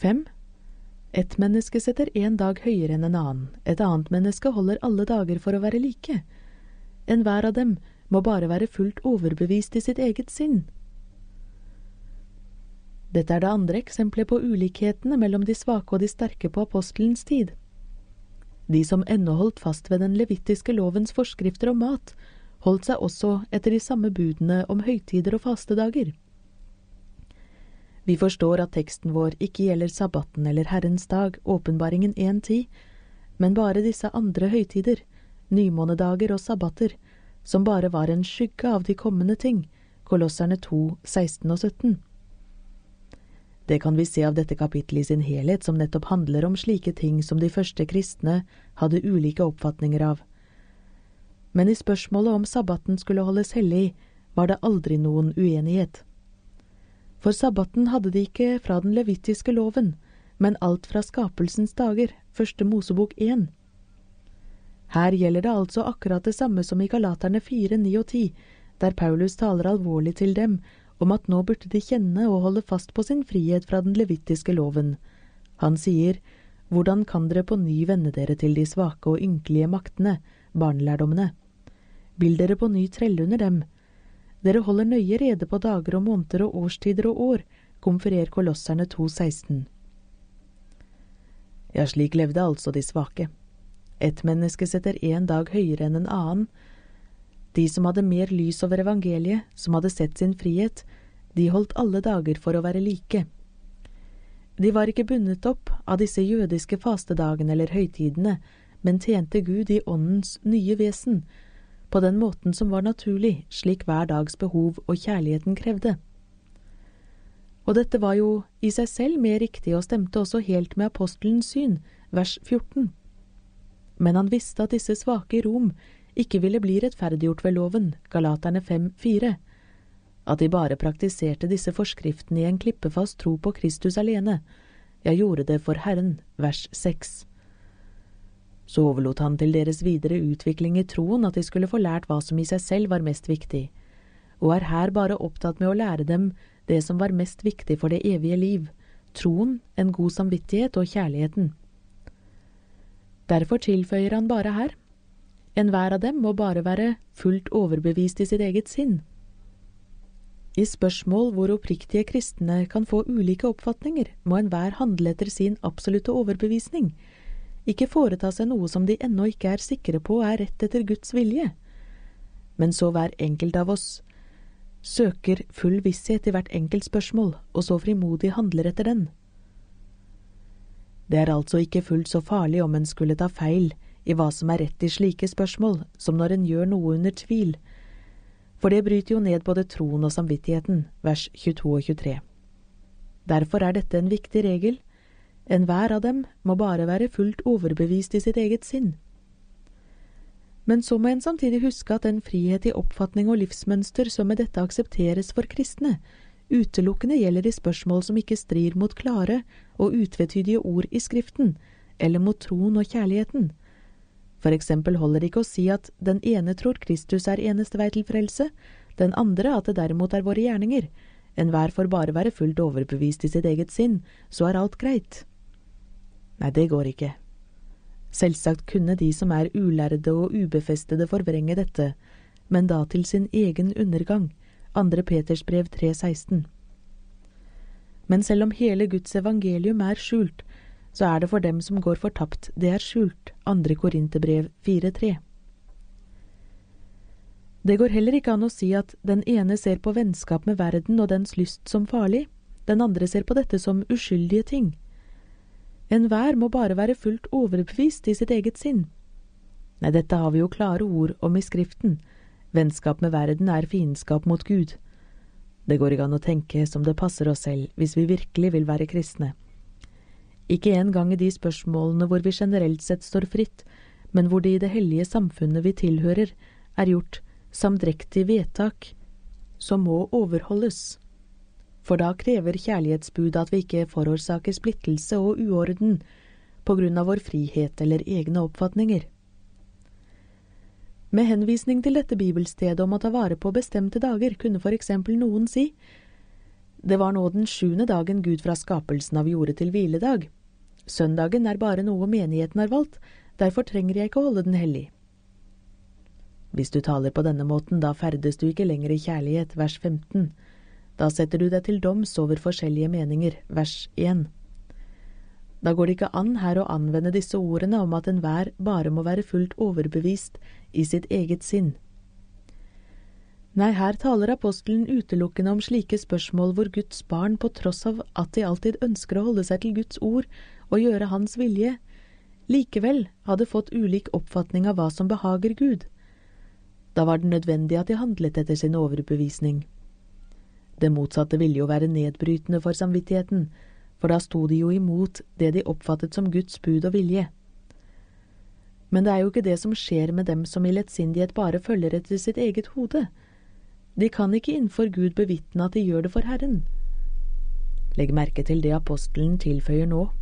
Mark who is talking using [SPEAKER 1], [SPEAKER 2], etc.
[SPEAKER 1] 5. Et menneske setter en dag høyere enn en annen. Et annet menneske holder alle dager for å være like. Enhver av dem må bare være fullt overbevist i sitt eget sinn. Dette er det andre eksemplet på ulikhetene mellom de svake og de sterke på apostelens tid. De som ennå holdt fast ved den levittiske lovens forskrifter om mat, holdt seg også etter de samme budene om høytider og fastedager. Vi forstår at teksten vår ikke gjelder sabbaten eller Herrens dag, åpenbaringen 1:10, men bare disse andre høytider, nymånedager og sabbater, som bare var en skygge av de kommende ting, Kolosserne 2, 16 og 17. Det kan vi se av dette kapittelet i sin helhet, som nettopp handler om slike ting som de første kristne hadde ulike oppfatninger av. Men i spørsmålet om sabbaten skulle holdes hellig, var det aldri noen uenighet. For sabbaten hadde de ikke fra den levittiske loven, men alt fra skapelsens dager, første Mosebok 1. Her gjelder det altså akkurat det samme som i Galaterne 4, 9 og 10, der Paulus taler alvorlig til dem om at nå burde de kjenne og holde fast på sin frihet fra den levittiske loven. Han sier, «Hvordan kan dere på ny vende dere til de svake og ynkelige maktene, barnelærdommene? Vil dere på ny trelle under dem? Dere holder nøye rede på dager og måneder og årstider og år, konferer Kolosserne 2,16. Ja, slik levde altså de svake. Et menneske setter en dag høyere enn en annen. De som hadde mer lys over evangeliet, som hadde sett sin frihet, de holdt alle dager for å være like. De var ikke bundet opp av disse jødiske fastedagene eller høytidene, men tjente Gud i åndens nye vesen, på den måten som var naturlig, slik hver dags behov og kjærligheten krevde. Og dette var jo i seg selv mer riktig og stemte også helt med apostelens syn, vers 14. Men han visste at disse svake i Rom ikke ville bli rettferdiggjort ved loven, Galaterne 5,4, at de bare praktiserte disse forskriftene i en klippefast tro på Kristus alene. Jeg gjorde det for Herren, vers 6. Så overlot han til deres videre utvikling i troen at de skulle få lært hva som i seg selv var mest viktig, og er her bare opptatt med å lære dem det som var mest viktig for det evige liv, troen, en god samvittighet og kjærligheten. Derfor tilføyer han bare her, enhver av dem må bare være fullt overbevist i sitt eget sinn. I spørsmål hvor oppriktige kristne kan få ulike oppfatninger, må enhver handle etter sin absolutte overbevisning, ikke foreta seg noe som de ennå ikke er sikre på er rett etter Guds vilje. Men så hver enkelt av oss søker full visshet i hvert enkelt spørsmål, og så frimodig handler etter den. Det er altså ikke fullt så farlig om en skulle ta feil i hva som er rett i slike spørsmål, som når en gjør noe under tvil, for det bryter jo ned både troen og samvittigheten, vers 22 og 23. Derfor er dette en viktig regel. Enhver av dem må bare være fullt overbevist i sitt eget sinn. Men så må en samtidig huske at den frihet i oppfatning og livsmønster som med dette aksepteres for kristne, utelukkende gjelder i spørsmål som ikke strir mot klare og utvetydige ord i Skriften, eller mot troen og kjærligheten. For eksempel holder det ikke å si at den ene tror Kristus er eneste vei til frelse, den andre at det derimot er våre gjerninger. Enhver får bare være fullt overbevist i sitt eget sinn, så er alt greit. Nei, det går ikke. Selvsagt kunne de som er ulærde og ubefestede forvrenge dette, men da til sin egen undergang, 2. Peters brev 3,16. Men selv om hele Guds evangelium er skjult, så er det for dem som går fortapt, det er skjult, 2. Korinterbrev 4,3. Det går heller ikke an å si at den ene ser på vennskap med verden og dens lyst som farlig, den andre ser på dette som uskyldige ting. Enhver må bare være fullt overbevist i sitt eget sinn. Nei, dette har vi jo klare ord om i Skriften. Vennskap med verden er fiendskap mot Gud. Det går ikke an å tenke som det passer oss selv, hvis vi virkelig vil være kristne. Ikke engang i de spørsmålene hvor vi generelt sett står fritt, men hvor det i det hellige samfunnet vi tilhører er gjort samdrektig vedtak som må overholdes. For da krever kjærlighetsbud at vi ikke forårsaker splittelse og uorden på grunn av vår frihet eller egne oppfatninger. Med henvisning til dette bibelstedet om å ta vare på bestemte dager kunne for eksempel noen si: Det var nå den 7. dagen Gud fra skapelsen av gjorde til hviledag. Søndagen er bare noe menigheten har valgt, derfor trenger jeg ikke holde den hellig. Hvis du taler på denne måten, da ferdes du ikke lenger i kjærlighet, vers 15. Da setter du deg til doms over forskjellige meninger, vers 1. Da går det ikke an her å anvende disse ordene om at enhver bare må være fullt overbevist i sitt eget sinn. Nei, her taler apostelen utelukkende om slike spørsmål hvor Guds barn, på tross av at de alltid ønsker å holde seg til Guds ord og gjøre hans vilje, likevel hadde fått ulik oppfatning av hva som behager Gud. Da var det nødvendig at de handlet etter sin overbevisning. Det motsatte ville jo være nedbrytende for samvittigheten, for da sto de jo imot det de oppfattet som Guds bud og vilje. Men det er jo ikke det som skjer med dem som i lettsindighet bare følger etter sitt eget hode. De kan ikke innenfor Gud bevitne at de gjør det for Herren. Legg merke til det apostelen tilføyer nå.